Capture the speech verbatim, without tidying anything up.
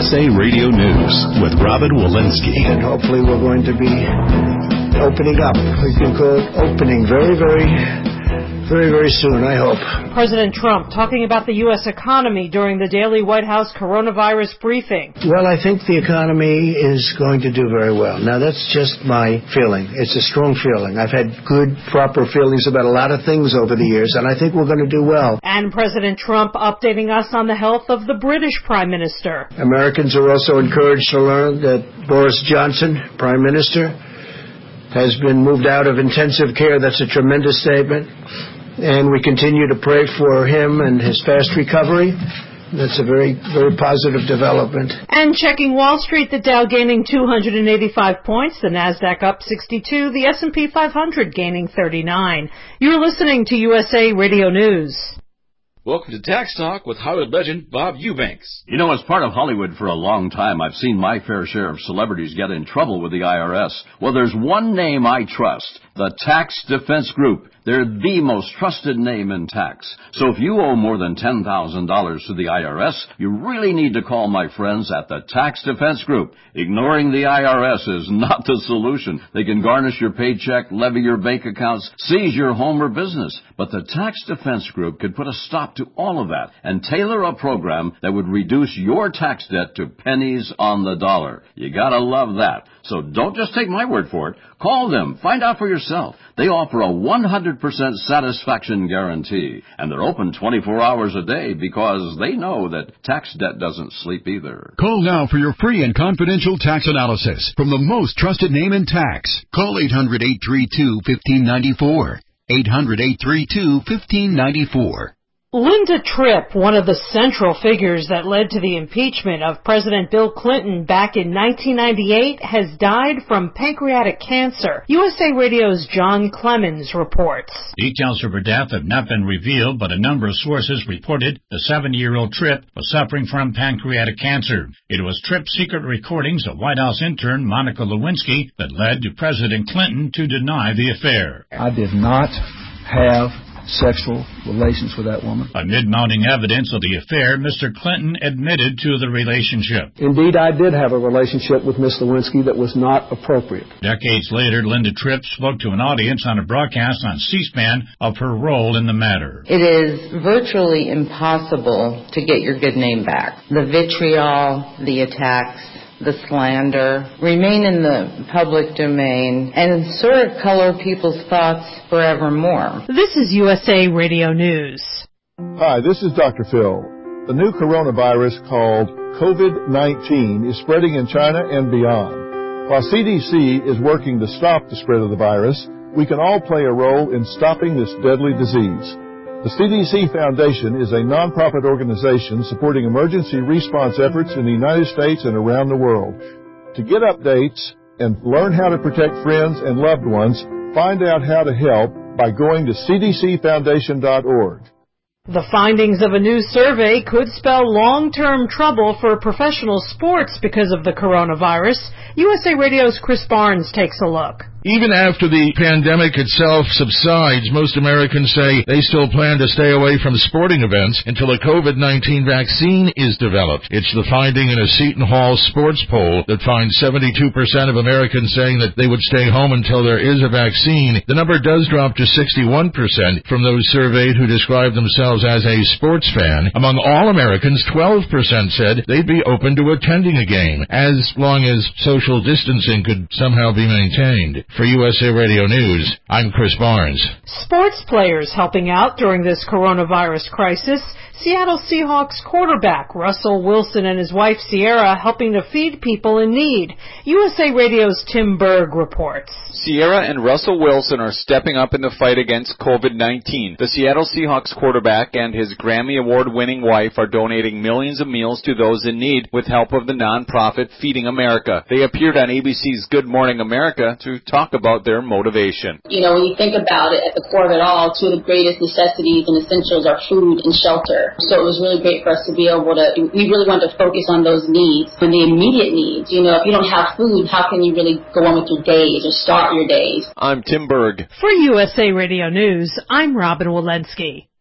S A Radio News with Robin Walensky. And hopefully we're going to be opening up. We can call it opening very, very, very, very soon, I hope. President Trump talking about the U S economy during the daily White House coronavirus briefing. Well, I think the economy is going to do very well. Now, that's just my feeling. It's a strong feeling. I've had good, proper feelings about a lot of things over the years, and I think we're going to do well. And President Trump updating us on the health of the British Prime Minister. Americans are also encouraged to learn that Boris Johnson, Prime Minister, has been moved out of intensive care. That's a tremendous statement. And we continue to pray for him and his fast recovery. That's a very, very positive development. And checking Wall Street, the Dow gaining two hundred eighty-five points, the NASDAQ up sixty-two, the S and P five hundred gaining thirty-nine. You're listening to U S A Radio News. Welcome to Tax Talk with Hollywood legend Bob Eubanks. You know, as part of Hollywood for a long time, I've seen my fair share of celebrities get in trouble with the I R S. Well, there's one name I trust, the Tax Defense Group. They're the most trusted name in tax. So if you owe more than ten thousand dollars to the I R S, you really need to call my friends at the Tax Defense Group. Ignoring the I R S is not the solution. They can garnish your paycheck, levy your bank accounts, seize your home or business. But the Tax Defense Group could put a stop to all of that and tailor a program that would reduce your tax debt to pennies on the dollar. You gotta love that. So don't just take my word for it. Call them. Find out for yourself. They offer a one hundred percent satisfaction guarantee, and they're open twenty-four hours a day because they know that tax debt doesn't sleep either. Call now for your free and confidential tax analysis from the most trusted name in tax. Call eight hundred, eight three two, one five nine four. eight hundred, eight three two, one five nine four. Linda Tripp, one of the central figures that led to the impeachment of President Bill Clinton back in nineteen ninety-eight, has died from pancreatic cancer. U S A Radio's John Clemens reports. Details of her death have not been revealed, but a number of sources reported the seventy-year-old Tripp was suffering from pancreatic cancer. It was Tripp's secret recordings of White House intern Monica Lewinsky that led to President Clinton to deny the affair. I did not have sexual relations with that woman. Amid mounting evidence of the affair, Mister Clinton admitted to the relationship. Indeed, I did have a relationship with Miss Lewinsky that was not appropriate. Decades later, Linda Tripp spoke to an audience on a broadcast on C-SPAN of her role in the matter. It is virtually impossible to get your good name back. The vitriol, the attacks, the slander remain in the public domain and sort of color people's thoughts forevermore. This is U S A Radio News. Hi, this is Doctor Phil. The new coronavirus called COVID nineteen is spreading in China and beyond. While C D C is working to stop the spread of the virus, we can all play a role in stopping this deadly disease. The C D C Foundation is a nonprofit organization supporting emergency response efforts in the United States and around the world. To get updates and learn how to protect friends and loved ones, find out how to help by going to c d c foundation dot org. The findings of a new survey could spell long-term trouble for professional sports because of the coronavirus. U S A Radio's Chris Barnes takes a look. Even after the pandemic itself subsides, most Americans say they still plan to stay away from sporting events until a COVID nineteen vaccine is developed. It's the finding in a Seton Hall sports poll that finds seventy-two percent of Americans saying that they would stay home until there is a vaccine. The number does drop to sixty-one percent from those surveyed who describe themselves as a sports fan. Among all Americans, twelve percent said they'd be open to attending a game, as long as social distancing could somehow be maintained. For U S A Radio News, I'm Chris Barnes. Sports players helping out during this coronavirus crisis. Seattle Seahawks quarterback Russell Wilson and his wife Sierra helping to feed people in need. U S A Radio's Tim Berg reports. Sierra and Russell Wilson are stepping up in the fight against COVID nineteen. The Seattle Seahawks quarterback and his Grammy Award-winning wife are donating millions of meals to those in need with help of the nonprofit Feeding America. They appeared on A B C's Good Morning America to talk about their motivation. You know, when you think about it, at the core of it all, two of the greatest necessities and essentials are food and shelter. So it was really great for us to be able to, we really wanted to focus on those needs and the immediate needs. You know, if you don't have food, how can you really go on with your days or start your days? I'm Tim Berg. For U S A Radio News, I'm Robin Walensky.